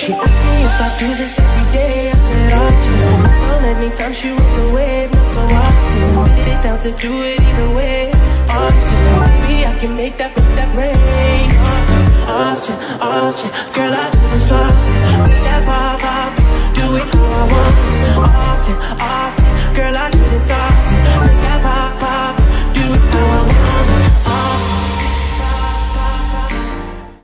She asked me if I do this every day, I said often. So anytime she rolled the wave, not so often. It's down to do it either way, often. Maybe I can make that rain, often, often. Girl, I do this often. Make that pop, do it how I want, often, often.